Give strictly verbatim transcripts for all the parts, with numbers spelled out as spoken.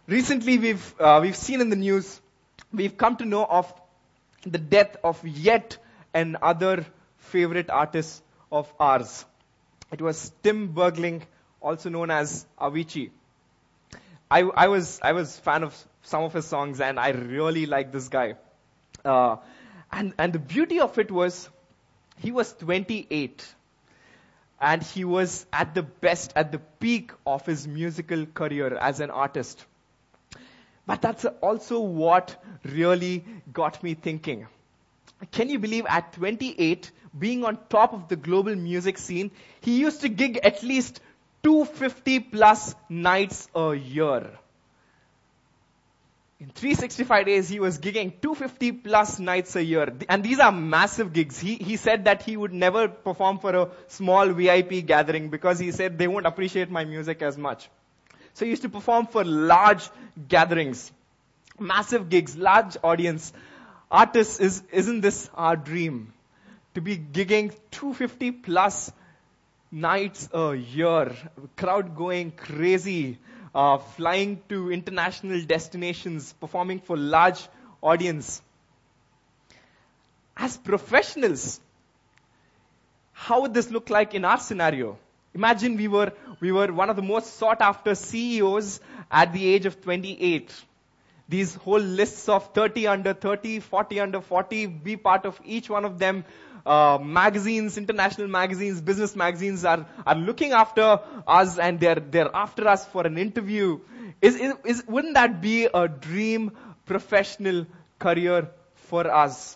Recently, we've uh, we've seen in the news, we've come to know of the death of yet another favorite artist of ours. It was Tim Bergling, also known as Avicii. I, I was I was fan of some of his songs, and I really like this guy. Uh, and and the beauty of it was, he was twenty-eight, and he was at the best, at the peak of his musical career as an artist. But that's also what really got me thinking. Can you believe at twenty-eight, being on top of the global music scene, he used to gig at least two hundred fifty plus nights a year. In three hundred sixty-five days, he was gigging two hundred fifty plus nights a year. And these are massive gigs. He, he said that he would never perform for a small V I P gathering because he said they won't appreciate my music as much. So he used to perform for large gatherings, massive gigs, large audience. Artists, is, isn't this our dream? To be gigging two hundred fifty plus nights a year, crowd going crazy, uh, flying to international destinations, performing for large audience. As professionals, how would this look like in our scenario? Imagine we were we were one of the most sought after C E Os at the age of twenty-eight. These whole lists of thirty under thirty, forty under forty, be part of each one of them. Uh, magazines, international magazines, business magazines are, are looking after us, and they're they're after us for an interview. Is, is, is wouldn't that be a dream professional career for us?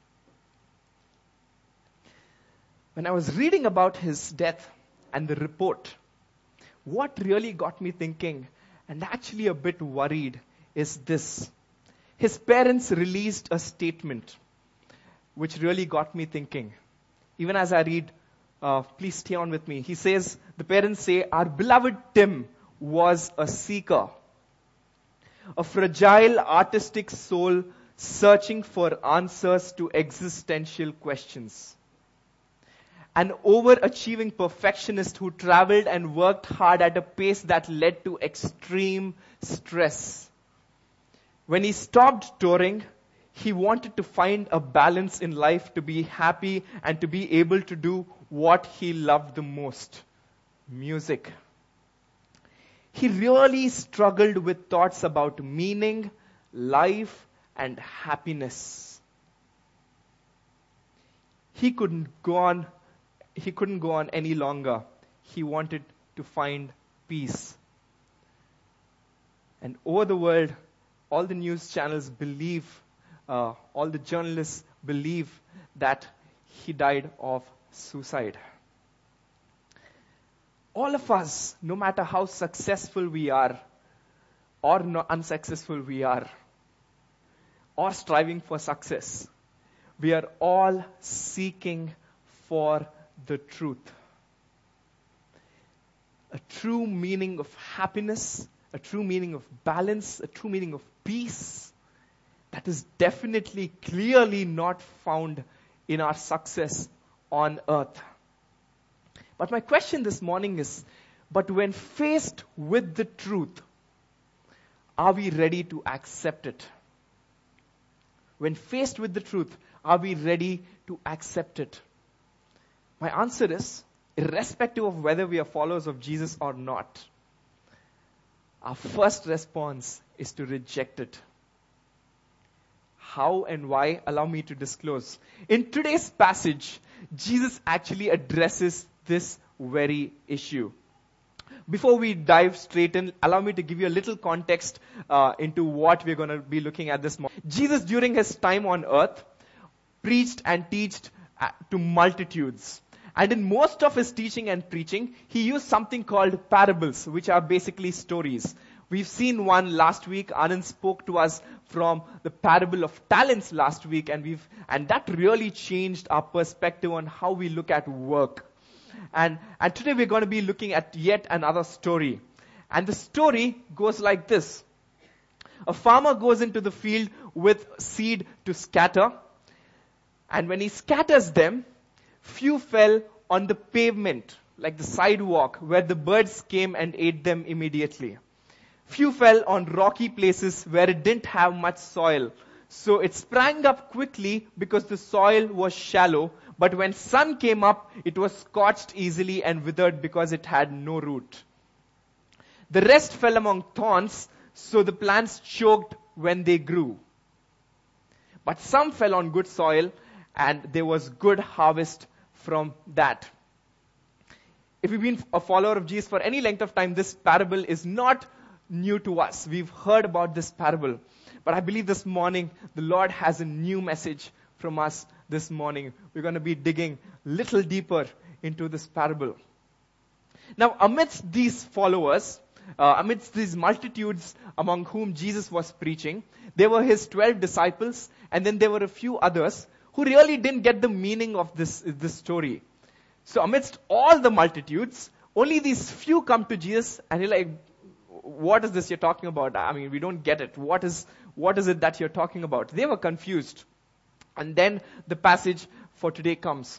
When I was reading about his death and the report, what really got me thinking, and actually a bit worried, is this. His parents released a statement which really got me thinking. Even as I read, uh, please stay on with me. He says, the parents say, our beloved Tim was a seeker, a fragile artistic soul searching for answers to existential questions. An overachieving perfectionist who traveled and worked hard at a pace that led to extreme stress. When he stopped touring, he wanted to find a balance in life, to be happy and to be able to do what he loved the most, music. He really struggled with thoughts about meaning, life, and happiness. He couldn't go on, he couldn't go on any longer. He wanted to find peace. And over the world, all the news channels believe Uh, all the journalists believe that he died of suicide. All of us, no matter how successful we are, or no unsuccessful we are, or striving for success, we are all seeking for the truth. A true meaning of happiness, a true meaning of balance, a true meaning of peace, that is definitely, clearly not found in our success on earth. But my question this morning is, but when faced with the truth, are we ready to accept it? When faced with the truth, are we ready to accept it? My answer is, irrespective of whether we are followers of Jesus or not, our first response is to reject it. How and why? Allow me to disclose. In today's passage, Jesus actually addresses this very issue. Before we dive straight in, allow me to give you a little context uh, into what we're going to be looking at this morning. Jesus, during his time on earth, preached and taught to multitudes. And in most of his teaching and preaching, he used something called parables, which are basically stories. We've seen one last week. Anand spoke to us from the parable of talents last week, and we've and that really changed our perspective on how we look at work. And and today we're going to be looking at yet another story. And the story goes like this. A farmer goes into the field with seed to scatter, and when he scatters them, few fell on the pavement, like the sidewalk, where the birds came and ate them immediately. Few fell on rocky places where it didn't have much soil. So it sprang up quickly because the soil was shallow. But when sun came up, it was scorched easily and withered because it had no root. The rest fell among thorns, so the plants choked when they grew. But some fell on good soil, and there was good harvest from that. If you've been a follower of Jesus for any length of time, this parable is not new to us. We've heard about this parable. But I believe this morning, the Lord has a new message from us this morning. We're going to be digging a little deeper into this parable. Now, amidst these followers, uh, amidst these multitudes among whom Jesus was preaching, there were his twelve disciples, and then there were a few others who really didn't get the meaning of this, this story. So amidst all the multitudes, only these few come to Jesus, and he's like, what is this you're talking about? I mean, we don't get it. What is, what is it that you're talking about? They were confused. And then the passage for today comes.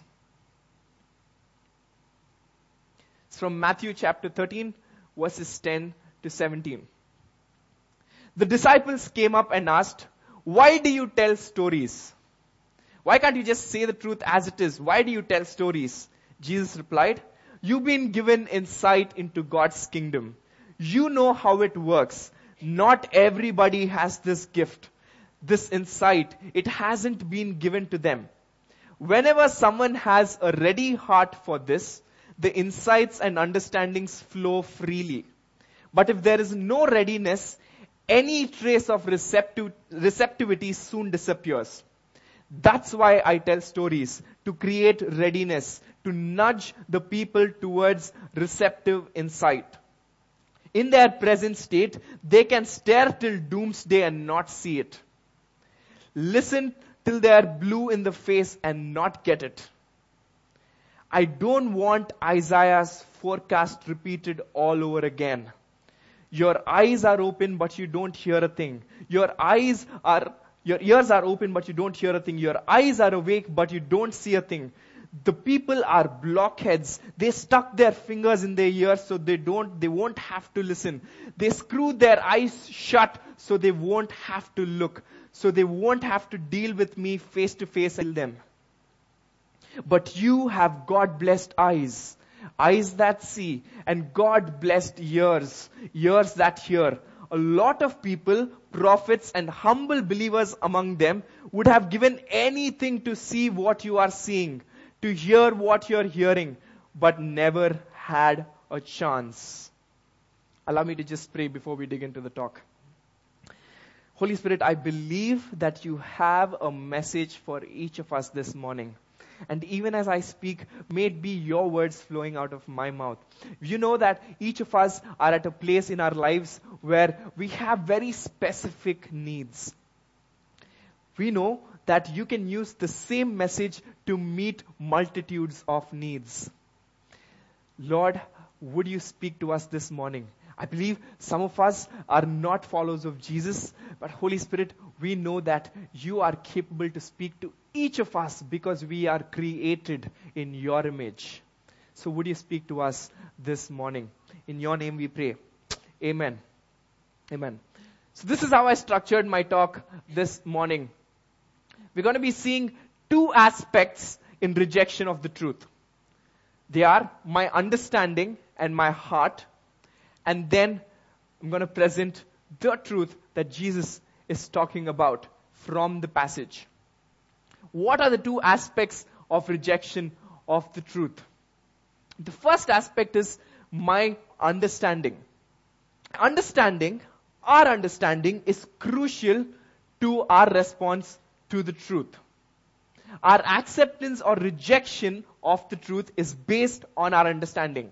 It's from Matthew chapter thirteen, verses ten to seventeen. The disciples came up and asked, why do you tell stories? Why can't you just say the truth as it is? Why do you tell stories? Jesus replied, you've been given insight into God's kingdom. You know how it works. Not everybody has this gift, this insight. It hasn't been given to them. Whenever someone has a ready heart for this, the insights and understandings flow freely. But if there is no readiness, any trace of receptive, receptivity soon disappears. That's why I tell stories, to create readiness, to nudge the people towards receptive insight. In their present state, they can stare till doomsday and not see it. Listen till they are blue in the face and not get it. I don't want Isaiah's forecast repeated all over again. Your eyes are open, but you don't hear a thing. Your eyes are, your ears are open, but you don't hear a thing. Your eyes are awake, but you don't see a thing. The people are blockheads. They stuck their fingers in their ears so they don't, they won't have to listen. They screwed their eyes shut so they won't have to look. So they won't have to deal with me face to face and kill them. But you have God-blessed eyes, eyes that see, and God-blessed ears, ears that hear. A lot of people, prophets and humble believers among them, would have given anything to see what you are seeing, to hear what you're hearing, but never had a chance. Allow me to just pray before we dig into the talk. Holy Spirit, I believe that you have a message for each of us this morning. And even as I speak, may it be your words flowing out of my mouth. You know that each of us are at a place in our lives where we have very specific needs. We know that you can use the same message to meet multitudes of needs. Lord, would you speak to us this morning? I believe some of us are not followers of Jesus, but Holy Spirit, we know that you are capable to speak to each of us because we are created in your image. So would you speak to us this morning? In your name we pray. Amen. Amen. So this is how I structured my talk this morning. We're going to be seeing two aspects in rejection of the truth. They are my understanding and my heart. And then I'm going to present the truth that Jesus is talking about from the passage. What are the two aspects of rejection of the truth? The first aspect is my understanding. Understanding, our understanding is crucial to our response to the truth. Our acceptance or rejection of the truth is based on our understanding.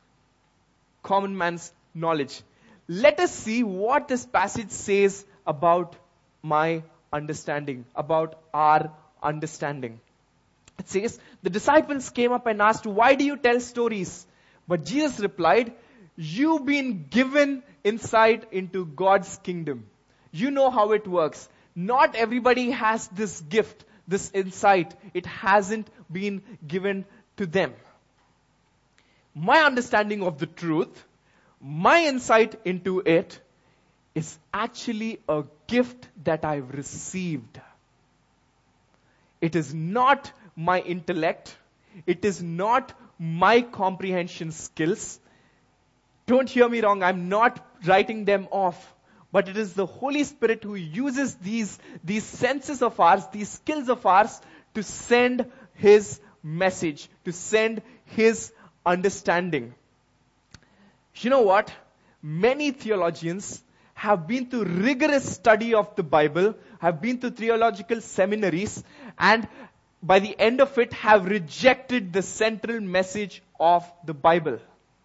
Common man's knowledge. Let us see what this passage says about my understanding, about our understanding. It says, the disciples came up and asked, why do you tell stories? But Jesus replied, you've been given insight into God's kingdom. You know how it works. Not everybody has this gift, this insight. It hasn't been given to them. My understanding of the truth, my insight into it, is actually a gift that I've received. It is not my intellect. It is not my comprehension skills. Don't hear me wrong, I'm not writing them off. But it is the Holy Spirit who uses these, these senses of ours, these skills of ours, to send His message, to send His understanding. You know what? Many theologians have been through rigorous study of the Bible, have been to theological seminaries, and by the end of it have rejected the central message of the Bible.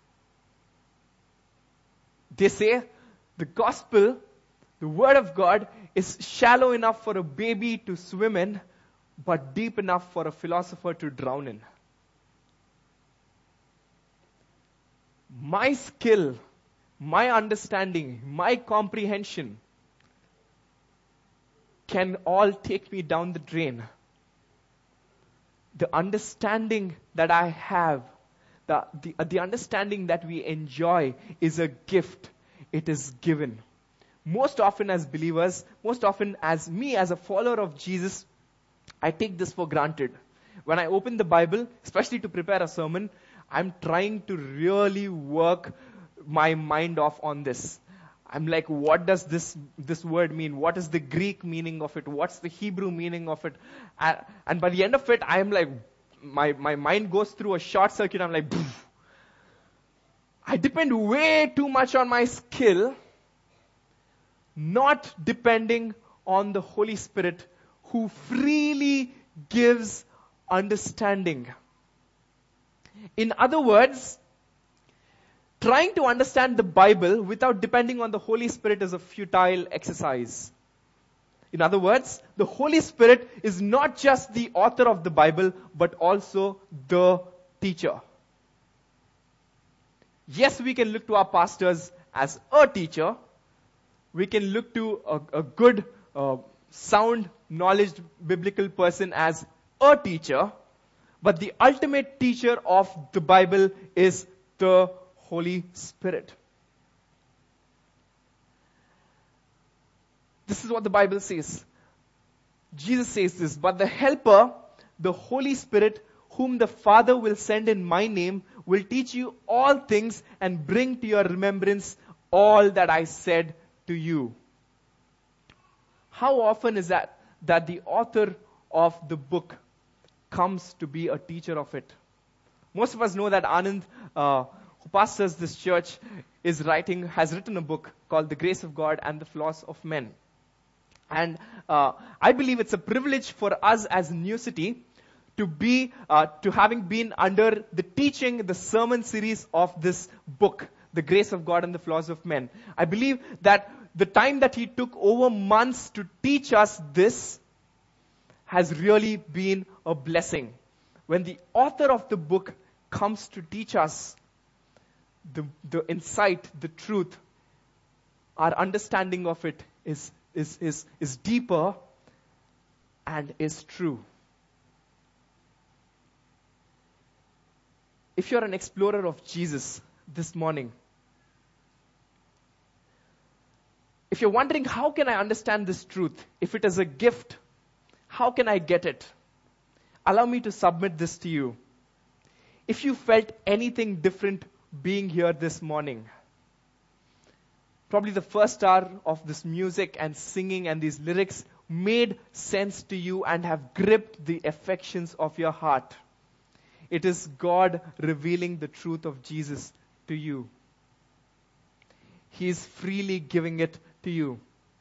They say the gospel, the word of God, is shallow enough for a baby to swim in, but deep enough for a philosopher to drown in. My skill, my understanding, my comprehension can all take me down the drain. The understanding that I have, the, the, uh, the understanding that we enjoy is a gift. It is given. Most often as believers, most often as me, as a follower of Jesus, I take this for granted. When I open the Bible, especially to prepare a sermon, I'm trying to really work my mind off on this. I'm like, what does this, this word mean? What is the Greek meaning of it? What's the Hebrew meaning of it? Uh, and by the end of it, I'm like, my, my mind goes through a short circuit. I'm like, poof. I depend way too much on my skill, not depending on the Holy Spirit who freely gives understanding. In other words, trying to understand the Bible without depending on the Holy Spirit is a futile exercise. In other words, the Holy Spirit is not just the author of the Bible, but also the teacher. Yes, we can look to our pastors as a teacher. We can look to a, a good, uh, sound, knowledge, biblical person as a teacher. But the ultimate teacher of the Bible is the Holy Spirit. This is what the Bible says. Jesus says this, but the Helper, the Holy Spirit, whom the Father will send in my name, will teach you all things and bring to your remembrance all that I said to you. How often is that that the author of the book comes to be a teacher of it? Most of us know that Anand, uh, who pastors this church, is writing, has written a book called The Grace of God and the Flaws of Men. And uh, I believe it's a privilege for us as New City to be, uh, to having been under the teaching, the sermon series of this book, The Grace of God and the Flaws of Men. I believe that the time that he took over months to teach us this has really been a blessing. When the author of the book comes to teach us the, the insight, the truth, our understanding of it is, is, is, is deeper and is true. If you're an explorer of Jesus this morning, if you're wondering, how can I understand this truth? If it is a gift, how can I get it? Allow me to submit this to you. If you felt anything different being here this morning, probably the first hour of this music and singing and these lyrics made sense to you and have gripped the affections of your heart. It is God revealing the truth of Jesus to you. He is freely giving it to you.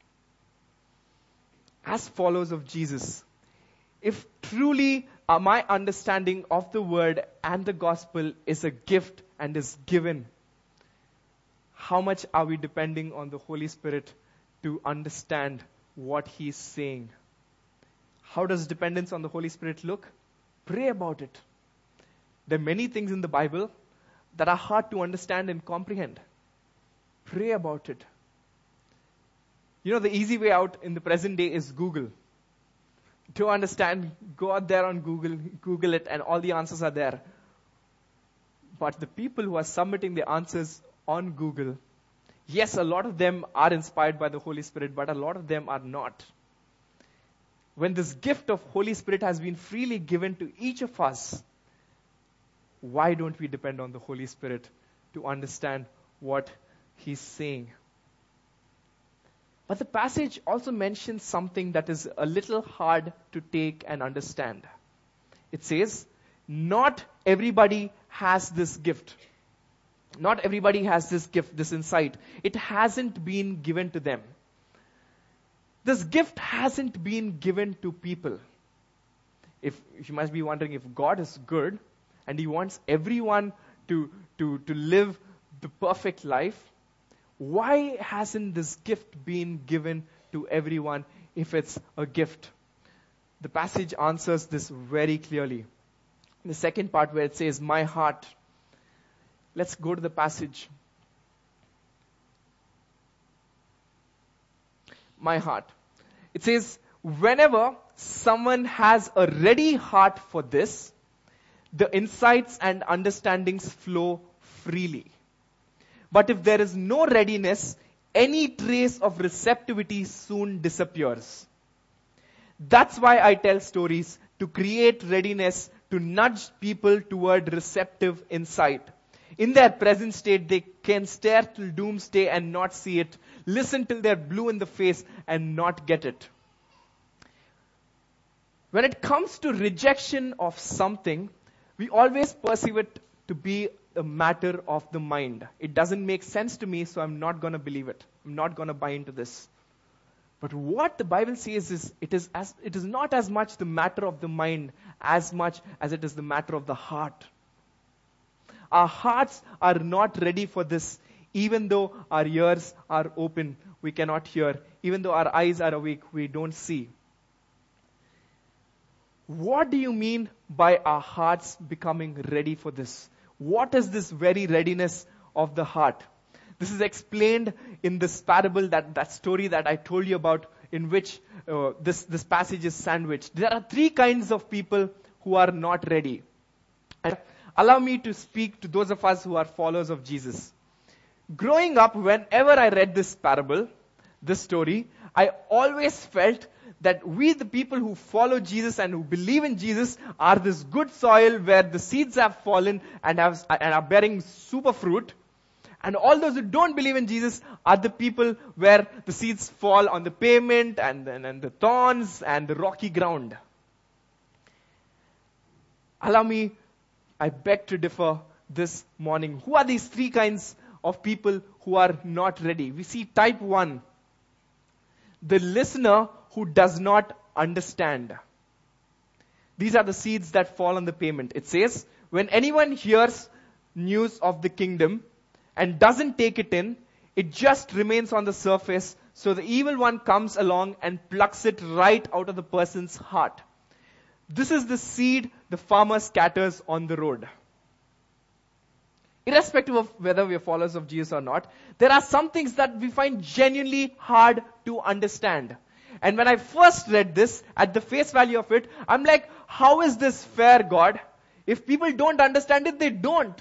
As followers of Jesus, if truly uh, my understanding of the word and the gospel is a gift and is given, how much are we depending on the Holy Spirit to understand what He's saying? How does dependence on the Holy Spirit look? Pray about it. There are many things in the Bible that are hard to understand and comprehend. Pray about it. You know, the easy way out in the present day is Google. To understand, go out there on Google, Google it, and all the answers are there. But the people who are submitting the answers on Google, Yes, a lot of them are inspired by the Holy Spirit, but a lot of them are not. When this gift of Holy Spirit has been freely given to each of us, why don't we depend on the Holy Spirit to understand what He's saying? But the passage also mentions something that is a little hard to take and understand. It says, not everybody has this gift. Not everybody has this gift, this insight. It hasn't been given to them. This gift hasn't been given to people. If, if you must be wondering, if God is good and He wants everyone to, to, to live the perfect life, why hasn't this gift been given to everyone if it's a gift? The passage answers this very clearly. The second part where it says, my heart. Let's go to the passage. My heart. It says, whenever someone has a ready heart for this, the insights and understandings flow freely. But if there is no readiness, any trace of receptivity soon disappears. That's why I tell stories, to create readiness, to nudge people toward receptive insight. In their present state, they can stare till doomsday and not see it, listen till they're blue in the face and not get it. When it comes to rejection of something, we always perceive it to be a matter of the mind. It doesn't make sense to me, so I'm not going to believe it. I'm not going to buy into this. But what the Bible says is, it is as it is not as much the matter of the mind as much as it is the matter of the heart. Our hearts are not ready for this. Even though our ears are open, we cannot hear. Even though our eyes are awake, we don't see. What do you mean by our hearts becoming ready for this? What is this very readiness of the heart? This is explained in this parable, that, that story that I told you about, in which uh, this, this passage is sandwiched. There are three kinds of people who are not ready. And allow me to speak to those of us who are followers of Jesus. Growing up, whenever I read this parable, this story, I always felt that we, the people who follow Jesus and who believe in Jesus, are this good soil where the seeds have fallen and, have, and are bearing super fruit. And all those who don't believe in Jesus are the people where the seeds fall on the pavement and, and, and the thorns and the rocky ground. Allow me, I beg to differ this morning. Who are these three kinds of people who are not ready? We see type one, the listener who does not understand. These are the seeds that fall on the pavement. It says, when anyone hears news of the kingdom and doesn't take it in, it just remains on the surface, so the evil one comes along and plucks it right out of the person's heart. This is the seed the farmer scatters on the road. Irrespective of whether we are followers of Jesus or not, there are some things that we find genuinely hard to understand. And when I first read this, at the face value of it, I'm like, how is this fair, God? If people don't understand it, they don't.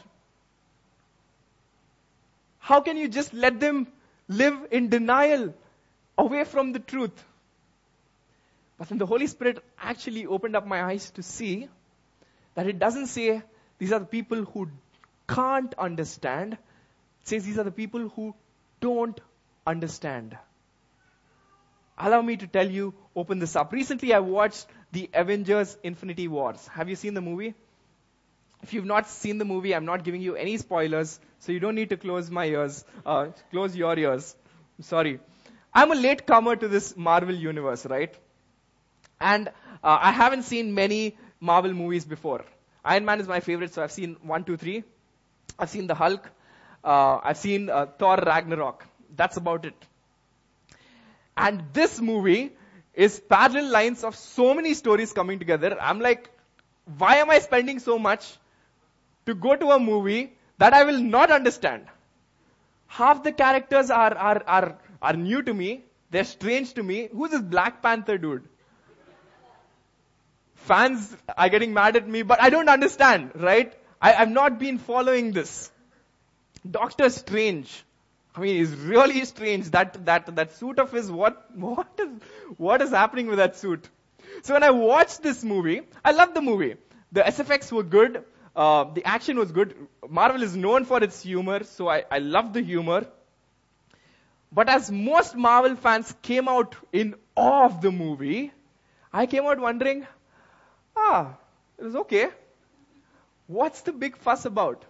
How can you just let them live in denial, away from the truth? But then the Holy Spirit actually opened up my eyes to see that it doesn't say these are the people who can't understand. It says these are the people who don't understand. Allow me to tell you, open this up. Recently I watched the Avengers Infinity Wars. Have you seen the movie? If you've not seen the movie, I'm not giving you any spoilers, so you don't need to close my ears, uh, close your ears. I'm sorry. I'm a late comer to this Marvel universe, right? And uh, I haven't seen many Marvel movies before. Iron Man is my favorite, so I've seen one, two, three. I've seen the Hulk. Uh, I've seen uh, Thor Ragnarok. That's about it. And this movie is parallel lines of so many stories coming together. I'm like, why am I spending so much to go to a movie that I will not understand? Half the characters are, are, are, are new to me. They're strange to me. Who's this Black Panther dude? Fans are getting mad at me, but I don't understand, right? I, I've not been following this. Doctor Strange. I mean, it's really strange. That, that, that suit of his, what, what is, what is happening with that suit? So when I watched this movie, I loved the movie. The S F X were good. Uh, the action was good. Marvel is known for its humor, so I, I loved the humor. But as most Marvel fans came out in awe of the movie, I came out wondering, ah, it was okay. What's the big fuss about?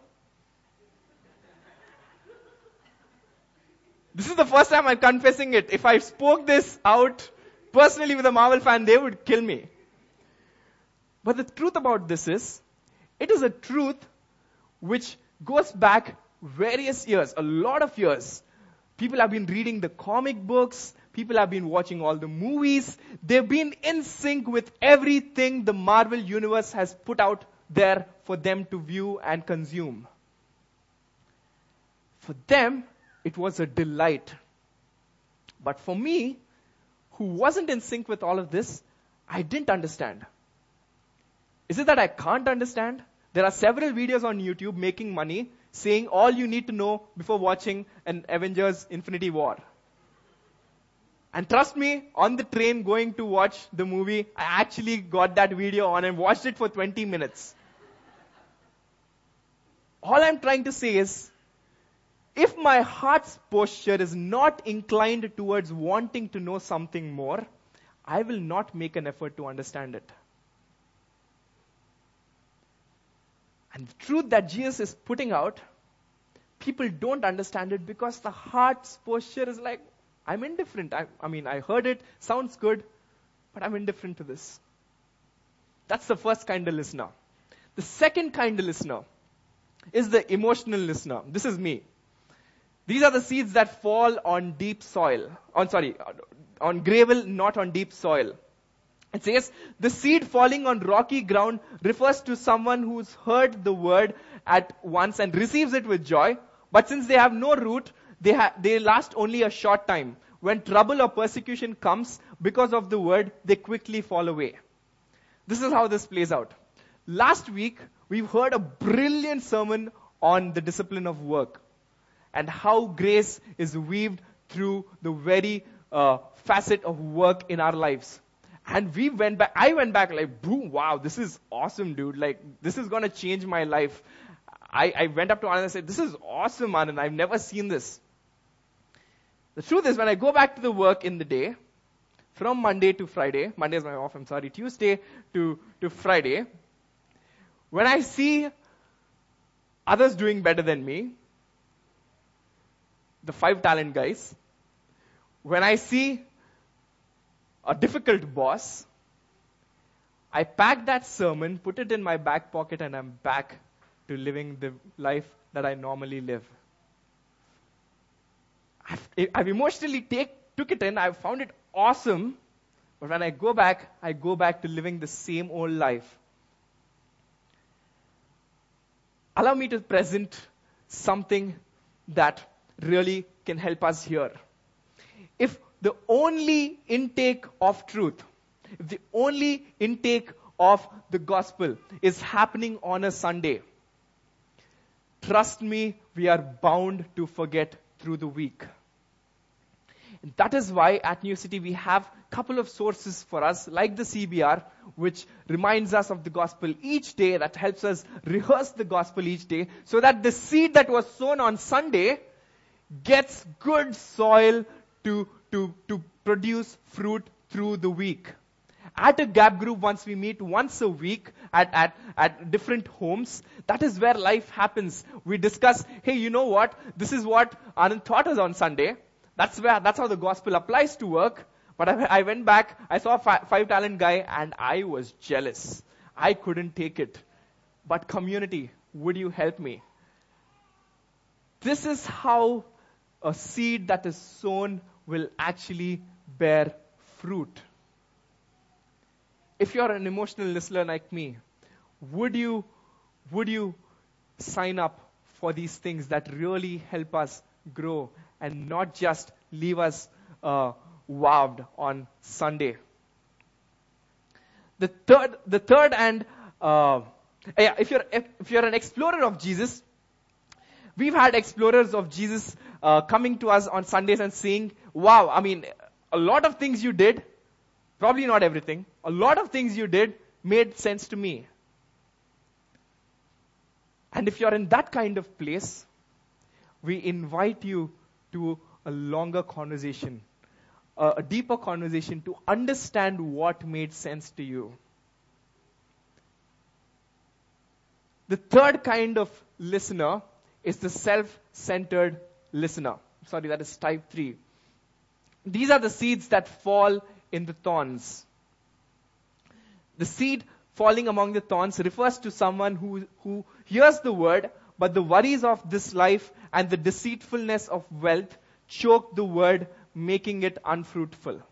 This is the first time I'm confessing it. If I spoke this out personally with a Marvel fan, they would kill me. But the truth about this is, it is a truth which goes back various years, a lot of years. People have been reading the comic books. People have been watching all the movies. They've been in sync with everything the Marvel universe has put out there for them to view and consume. For them, it was a delight. But for me, who wasn't in sync with all of this, I didn't understand. Is it that I can't understand? There are several videos on YouTube making money saying all you need to know before watching an Avengers Infinity War. And trust me, on the train going to watch the movie, I actually got that video on and watched it for twenty minutes. All I'm trying to say is, if my heart's posture is not inclined towards wanting to know something more, I will not make an effort to understand it. And the truth that Jesus is putting out, people don't understand it because the heart's posture is like, I'm indifferent. I, I mean, I heard it, sounds good, but I'm indifferent to this. That's the first kind of listener. The second kind of listener is the emotional listener. This is me. These are the seeds that fall on deep soil. On sorry, on gravel, not on deep soil. It says, the seed falling on rocky ground refers to someone who's heard the word at once and receives it with joy. But since they have no root, they, ha- they last only a short time. When trouble or persecution comes because of the word, they quickly fall away. This is how this plays out. Last week, we've heard a brilliant sermon on the discipline of work and how grace is weaved through the very uh, facet of work in our lives. And we went back, I went back like, boom, wow, this is awesome, dude. Like, this is going to change my life. I, I went up to Anand and said, this is awesome, Anand. I've never seen this. The truth is, when I go back to the work in the day, from Monday to Friday, Monday is my off, I'm sorry, Tuesday to, to Friday, when I see others doing better than me, the five talent guys, when I see a difficult boss, I pack that sermon, put it in my back pocket, and I'm back to living the life that I normally live. I've, I've emotionally take, took it in, I've found it awesome, but when I go back, I go back to living the same old life. Allow me to present something that really can help us here. If the only intake of truth, if the only intake of the gospel is happening on a Sunday, trust me, we are bound to forget through the week. And that is why at New City we have a couple of sources for us, like the C B R, which reminds us of the gospel each day, that helps us rehearse the gospel each day, so that the seed that was sown on Sunday gets good soil to, to, to produce fruit through the week. At a gap group, once we meet once a week at, at, at different homes, that is where life happens. We discuss, hey, you know what? This is what Anand taught us on Sunday. That's where, that's how the gospel applies to work. But I, I went back, I saw a fi- five talent guy, and I was jealous. I couldn't take it. But community, would you help me? This is how a seed that is sown will actually bear fruit. If you're an emotional listener like me, would you, would you sign up for these things that really help us grow and not just leave us uh, wowed on Sunday? The third, the third and uh, yeah, if you're if, if you're an explorer of Jesus, We've had explorers of Jesus uh, coming to us on Sundays and saying, wow, I mean, a lot of things you did, probably not everything, a lot of things you did made sense to me. And if you're in that kind of place, we invite you to a longer conversation, a, a deeper conversation to understand what made sense to you. The third kind of listener is the self-centered listener. Sorry, that is type three. These are the seeds that fall in the thorns. The seed falling among the thorns refers to someone who, who hears the word, but the worries of this life and the deceitfulness of wealth choke the word, making it unfruitful.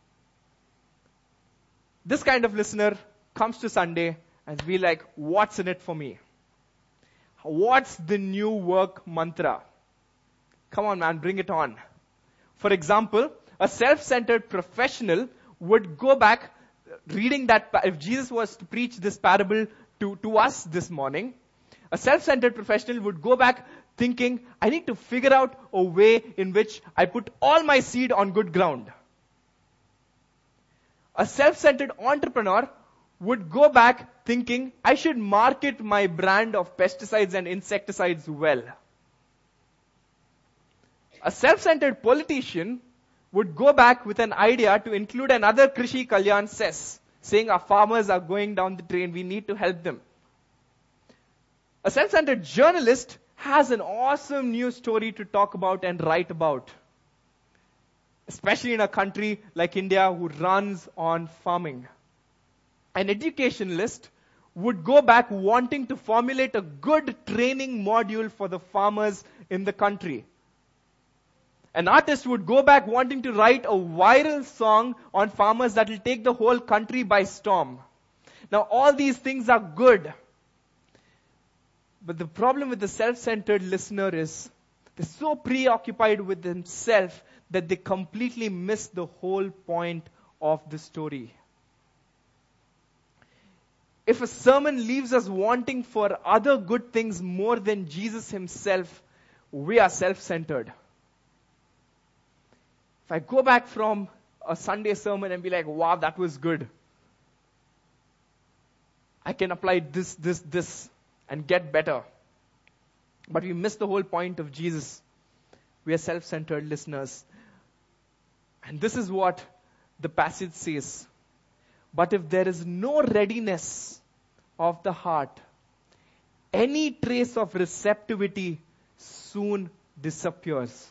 This kind of listener comes to Sunday and be like, what's in it for me? What's the new work mantra? Come on, man, bring it on. For example, a self-centered professional would go back reading that, if Jesus was to preach this parable to, to us this morning, a self-centered professional would go back thinking, I need to figure out a way in which I put all my seed on good ground. A self-centered entrepreneur would go back thinking, I should market my brand of pesticides and insecticides well. A self-centered politician would go back with an idea to include another Krishi Kalyan cess, saying our farmers are going down the drain, we need to help them. A self-centered journalist has an awesome news story to talk about and write about, especially in a country like India who runs on farming. An educationalist would go back wanting to formulate a good training module for the farmers in the country. An artist would go back wanting to write a viral song on farmers that will take the whole country by storm. Now, all these things are good. But the problem with the self-centered listener is they're so preoccupied with themselves that they completely miss the whole point of the story. If a sermon leaves us wanting for other good things more than Jesus himself, we are self-centered. If I go back from a Sunday sermon and be like, wow, that was good, I can apply this, this, this, and get better. But we miss the whole point of Jesus. We are self-centered listeners. And this is what the passage says. But if there is no readiness of the heart, any trace of receptivity soon disappears.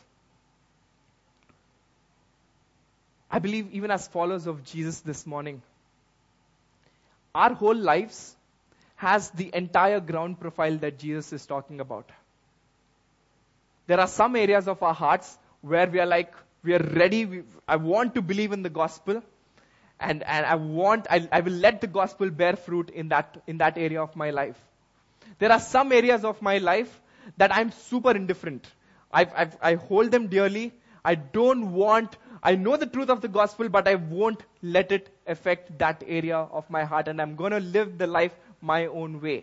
I believe even as followers of Jesus this morning, our whole lives has the entire ground profile that Jesus is talking about. There are some areas of our hearts where we are like, we are ready, we, I want to believe in the gospel, and, and I want, I, I will let the gospel bear fruit in that, in that area of my life. There are some areas of my life that I'm super indifferent. I've, I've, I hold them dearly. I don't want, I know the truth of the gospel, but I won't let it affect that area of my heart, and I'm going to live the life my own way.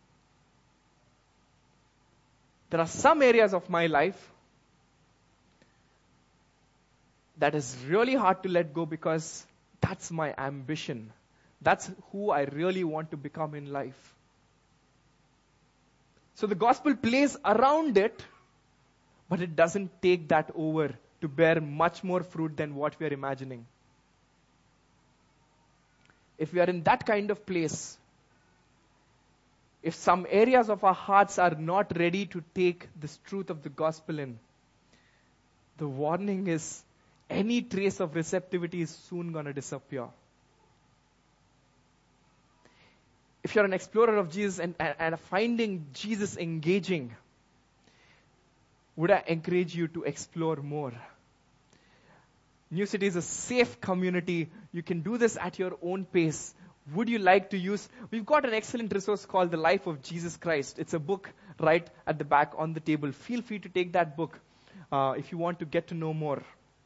There are some areas of my life that is really hard to let go because that's my ambition. That's who I really want to become in life. So the gospel plays around it, but it doesn't take that over to bear much more fruit than what we are imagining. If we are in that kind of place, if some areas of our hearts are not ready to take this truth of the gospel in, the warning is any trace of receptivity is soon going to disappear. If you're an explorer of Jesus and, and, and finding Jesus engaging, would I encourage you to explore more? New City is a safe community. You can do this at your own pace. Would you like to use, we've got an excellent resource called The Life of Jesus Christ. It's a book right at the back on the table. Feel free to take that book uh, if you want to get to know more.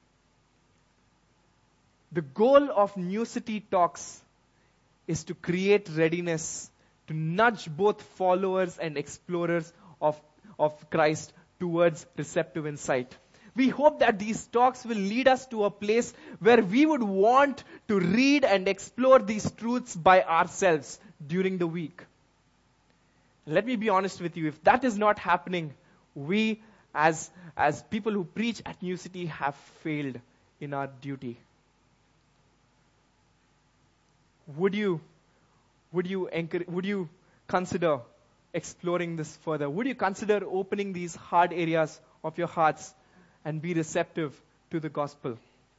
The goal of New City Talks is to create readiness, to nudge both followers and explorers of, of Christ towards receptive insight. We hope that these talks will lead us to a place where we would want to read and explore these truths by ourselves during the week. Let me be honest with you, if that is not happening, we as, as people who preach at New City have failed in our duty. Would you, would you encourage, would you consider exploring this further? Would you consider opening these hard areas of your hearts and be receptive to the gospel?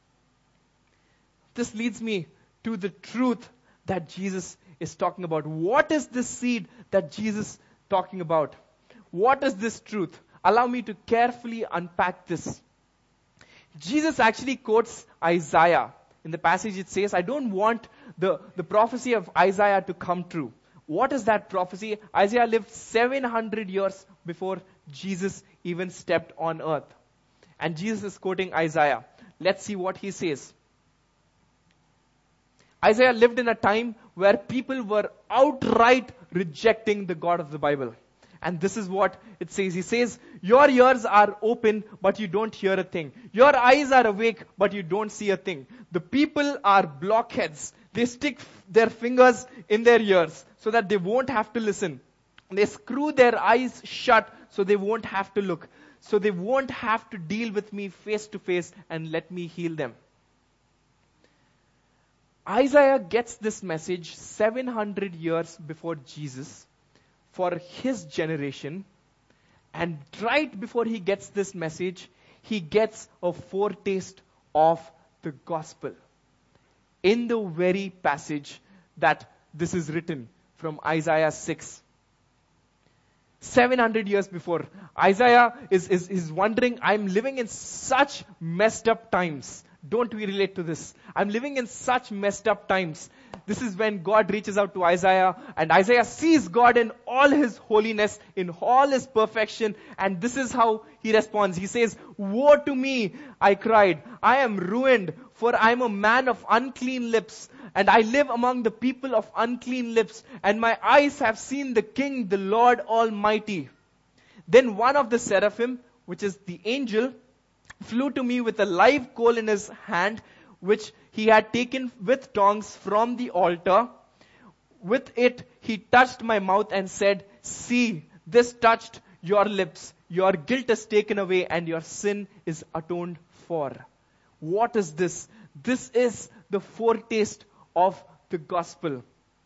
This leads me to the truth that Jesus is talking about. What is this seed that Jesus is talking about? What is this truth? Allow me to carefully unpack this. Jesus actually quotes Isaiah. In the passage it says, I don't want the, the prophecy of Isaiah to come true. What is that prophecy? Isaiah lived seven hundred years before Jesus even stepped on earth. And Jesus is quoting Isaiah. Let's see what he says. Isaiah lived in a time where people were outright rejecting the God of the Bible. And this is what it says. He says, your ears are open, but you don't hear a thing. Your eyes are awake, but you don't see a thing. The people are blockheads. They stick their fingers in their ears so that they won't have to listen. They screw their eyes shut so they won't have to look. So they won't have to deal with me face to face and let me heal them. Isaiah gets this message seven hundred years before Jesus for his generation. And right before he gets this message, he gets a foretaste of the gospel. In the very passage that this is written from Isaiah six. seven hundred years before. Isaiah is, is, is wondering, I'm living in such messed up times. Don't we relate to this? I'm living in such messed up times. This is when God reaches out to Isaiah, and Isaiah sees God in all his holiness, in all his perfection, and this is how he responds. He says, woe to me, I cried. I am ruined, for I am a man of unclean lips, and I live among the people of unclean lips, and my eyes have seen the King, the Lord Almighty. Then one of the seraphim, which is the angel, flew to me with a live coal in his hand, which he had taken with tongs from the altar. With it he touched my mouth and said, see, this touched your lips. Your guilt is taken away and your sin is atoned for. What is this? This is the foretaste of the gospel.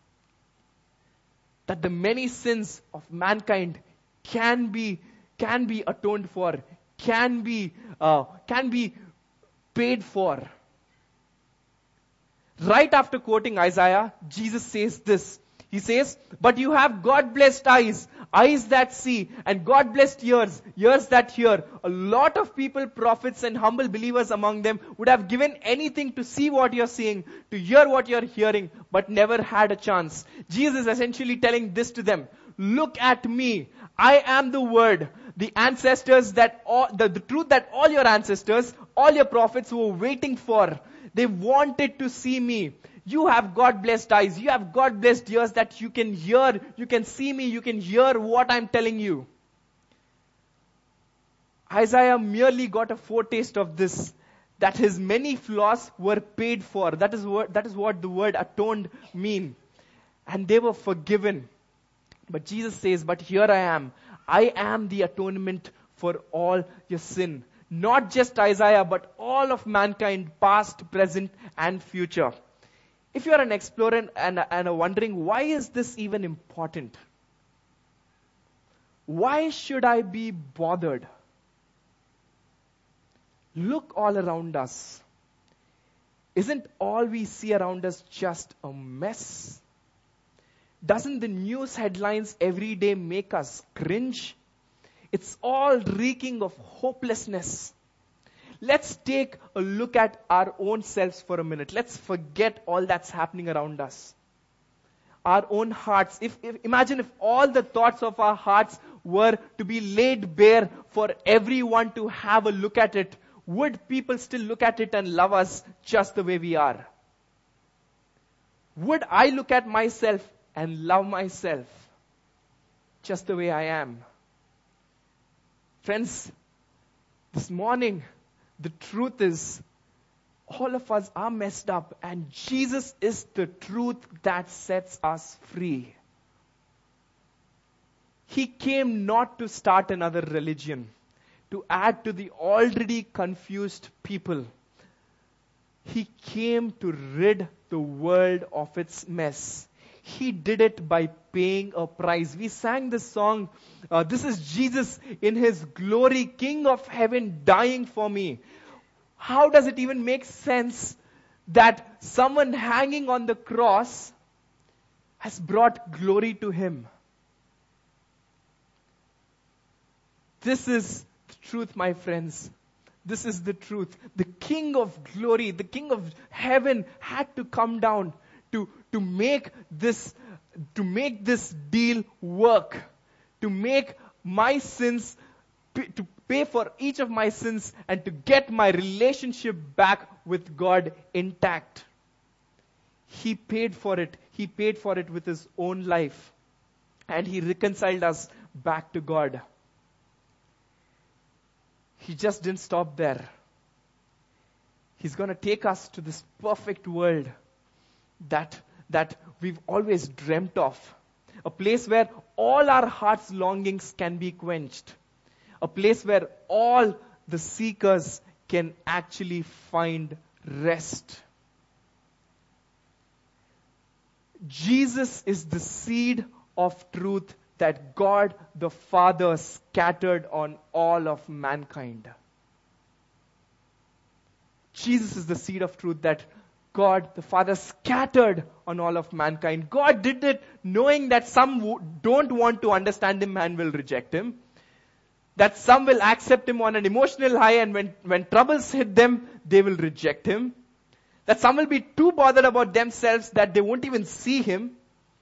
That the many sins of mankind can be, can be atoned for, can be, uh, can be paid for. Right after quoting Isaiah, Jesus says this. He says, but you have God-blessed eyes, eyes that see, and God-blessed ears, ears that hear. A lot of people, prophets and humble believers among them, would have given anything to see what you're seeing, to hear what you're hearing, but never had a chance. Jesus is essentially telling this to them. Look at me. I am the Word. The ancestors that all, the, the truth that all your ancestors, all your prophets were waiting for. They wanted to see me. You have God-blessed eyes. You have God-blessed ears that you can hear, you can see me, you can hear what I'm telling you. Isaiah merely got a foretaste of this, that his many flaws were paid for. That is what, that is what the word atoned mean. And they were forgiven. But Jesus says, but here I am. I am the atonement for all your sin. Not just Isaiah, but all of mankind, past, present, and future. If you are an explorer and, and are wondering, why is this even important? Why should I be bothered? Look all around us. Isn't all we see around us just a mess? Doesn't the news headlines every day make us cringe? It's all reeking of hopelessness. Let's take a look at our own selves for a minute. Let's forget all that's happening around us. Our own hearts. If, if imagine if all the thoughts of our hearts were to be laid bare for everyone to have a look at it. Would people still look at it and love us just the way we are? Would I look at myself and love myself just the way I am? Friends, this morning, the truth is, all of us are messed up, and Jesus is the truth that sets us free. He came not to start another religion, to add to the already confused people. He came to rid the world of its mess. He did it by paying a price. We sang this song, uh, this is Jesus in His glory, King of heaven, dying for me. How does it even make sense that someone hanging on the cross has brought glory to Him? This is the truth, my friends. This is the truth. The King of glory, the King of heaven had to come down to, to make this, to make this deal work, to make my sins, to pay for each of my sins, and to get my relationship back with God intact. He paid for it. He paid for it with His own life. And He reconciled us back to God. He just didn't stop there. He's going to take us to this perfect world that, that we've always dreamt of. A place where all our heart's longings can be quenched. A place where all the seekers can actually find rest. Jesus is the seed of truth that God the Father scattered on all of mankind. Jesus is the seed of truth that God the Father scattered on all of mankind. God did it knowing that some w- don't want to understand Him and will reject Him. That some will accept Him on an emotional high, and when, when troubles hit them, they will reject Him. That some will be too bothered about themselves that they won't even see Him.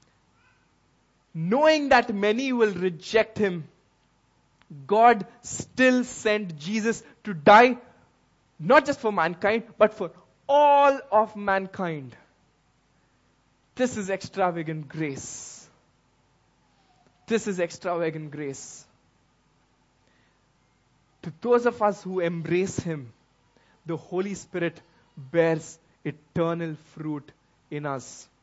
Knowing that many will reject Him, God still sent Jesus to die, not just for mankind, but for all of mankind. This is extravagant grace. This is extravagant grace. To those of us who embrace Him, the Holy Spirit bears eternal fruit in us.